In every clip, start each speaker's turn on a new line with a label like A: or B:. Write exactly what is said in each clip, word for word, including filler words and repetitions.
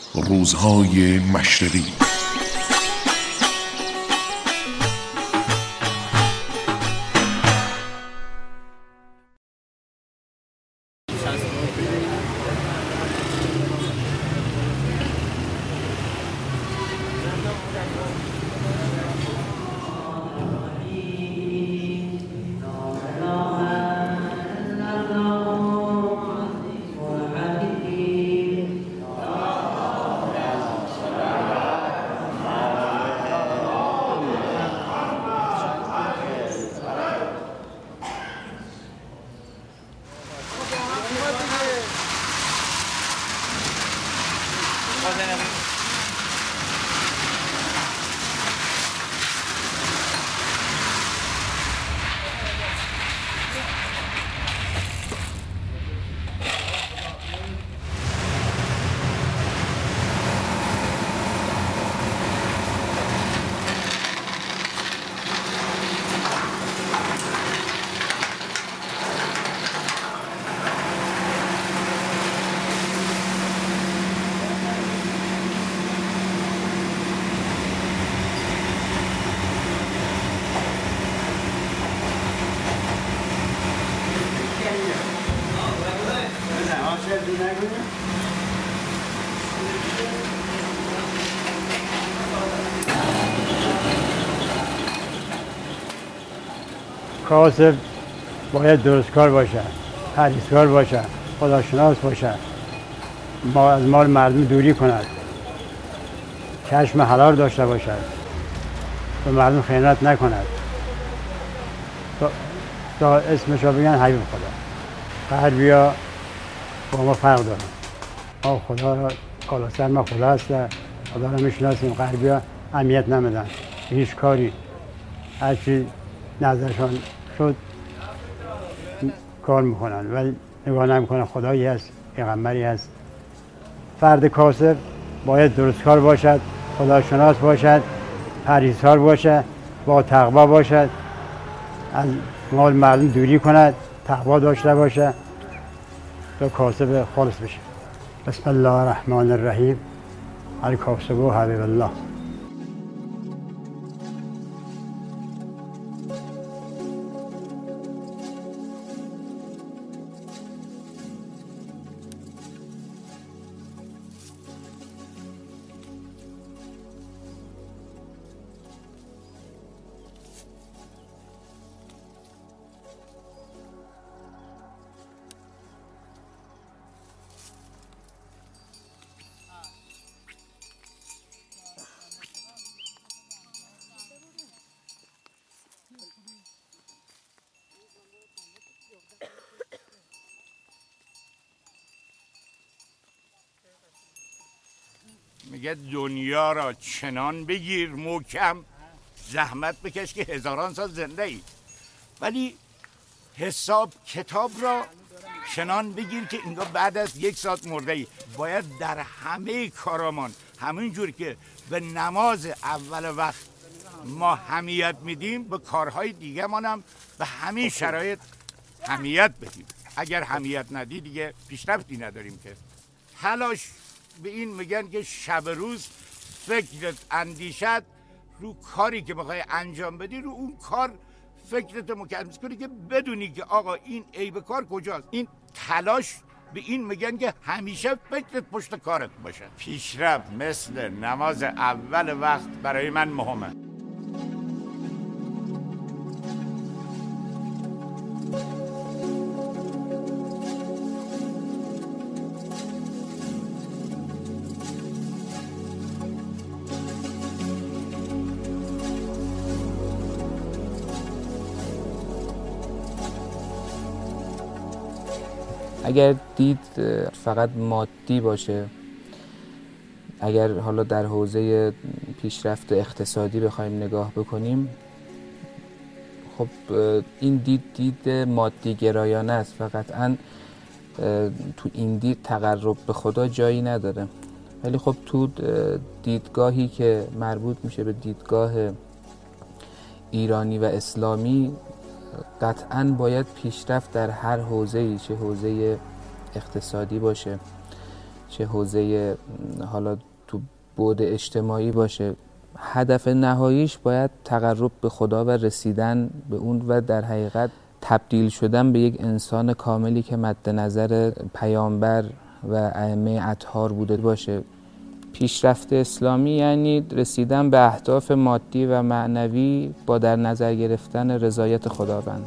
A: روزهای مشرقی.
B: کاسب باید درستکار باشه، پرهیزکار باشه، خداشناس باشه، ما از مال مردم دوری کند، چشم حلال داشته باشد، به مردم خیانت نکند. تا, تا اسمش رو بگن حبیب خدا. غربیا با ما فرق دارن. ما خدا را کالا سر ما خدا هست، خدا را میشناسیم. غربیا اهمیت نمیدن هیچ کاری، هرچی نظرشان شد کار میکنن ولی نگاه نمیکنن خدایی هست، پیغمبری هست. فرد کاسب باید درستکار باشد، خداشناس باشد، پرهیزکار باشد، با تقوا باشد، از مال مردم دوری کند، تقوا داشته باشه تا کاسب خالص بشه. بسم الله الرحمن الرحیم. الکاسب حبیب الله.
C: میگه دنیا را چنان بگیر محکم، زحمت بکش که هزاران سال زنده ای، ولی حساب کتاب را چنان بگیر که انگار بعد از یک ساعت مرده ای. باید در همه کارامان همین جور که به نماز اول وقت ما حمیت میدیم، به کارهای دیگه منم به همین شرایط حمیت بدیم. اگر حمیت ندی دیگه پیشرفتی نداریم. که تلاش به این میگن که شب روز فکرت اندیشت رو کاری که بخوای انجام بدی، رو اون کار فکرت مکمل کنی که بدونی که آقا این عیب کار کجاست. این تلاش به این میگن که همیشه فکرت پشت کارت باشه. پیشرفت مثل نماز اول وقت برای من مهمه.
D: اگر دید فقط مادی باشه، اگر حالا در حوزه پیشرفت اقتصادی بخوایم نگاه بکنیم، خب این دید دید مادی گرایانه است. فقط ان تو این دید تقرب به خدا جایی نداره. ولی خب تو دیدگاهی که مربوط میشه به دیدگاه ایرانی و اسلامی، قطعاً باید پیشرفت در هر حوزه‌ای، چه حوزه اقتصادی باشه، چه حوزه حالا تو بعد اجتماعی باشه، هدف نهاییش باید تقرب به خدا و رسیدن به اون و در حقیقت تبدیل شدن به یک انسان کاملی که مد نظر پیامبر و ائمه اطهار بوده باشه. پیشرفت اسلامی یعنی رسیدن به اهداف مادی و معنوی با در نظر گرفتن رضایت خداوند.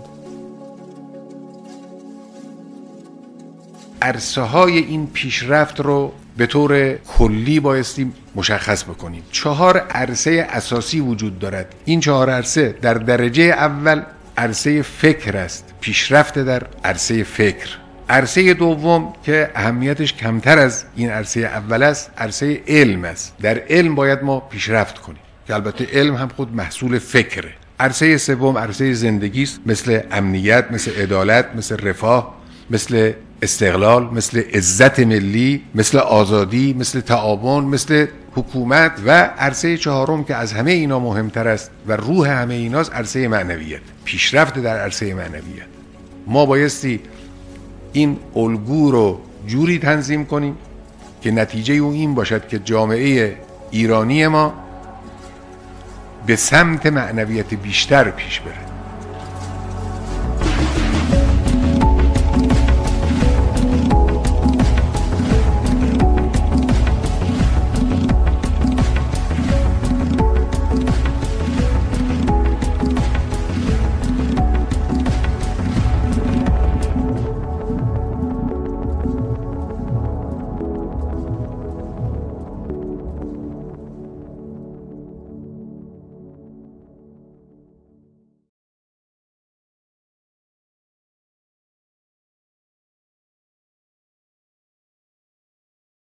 A: عرصه های این پیشرفت رو به طور کلی بایستی مشخص بکنیم. چهار عرصه اساسی وجود دارد. این چهار عرصه در درجه اول عرصه فکر است، پیشرفت در عرصه فکر. عرصه دوم که اهمیتش کمتر از این عرصه اول است، عرصه علم است. در علم باید ما پیشرفت کنیم که البته علم هم خود محصول فکره. عرصه سوم عرصه زندگی است، مثل امنیت، مثل عدالت، مثل رفاه، مثل استقلال، مثل عزت ملی، مثل آزادی، مثل تعاون، مثل حکومت. و عرصه چهارم که از همه اینا مهمتر است و روح همه ایناست، عرصه معنویت، پیشرفت در عرصه معنویت. ما بایستی این الگو رو جوری تنظیم کنیم که نتیجه اون این باشد که جامعه ایرانی ما به سمت معنویت بیشتر پیش بره.